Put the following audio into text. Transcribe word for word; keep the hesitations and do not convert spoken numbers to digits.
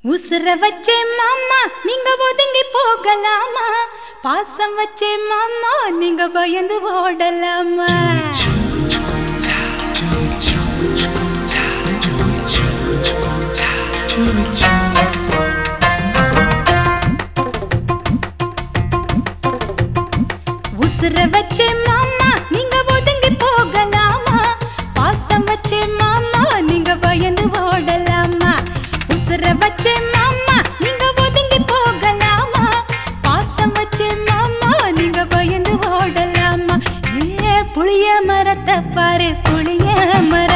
உசுர வச்சே மாமா நீங்க ஒதுங்கி போகலாமா, பாசம் வச்சே மாமா நீங்க பயந்து ஓடலாமா. உசுர வச்சே மாமா நீங்க ஒதுங்கி போகலாமா, பாசம் வச்சே மாமா நீங்க பயந்து ஓடலாமா. உசுர வச்சே மாமா நீங்க ஒதுங்கி போகலாமா, பாசம் வச்சே மாமா நீங்க பயந்து ஓடலாமா. ஏ புளிய மரத்தை பாரு புளிய மர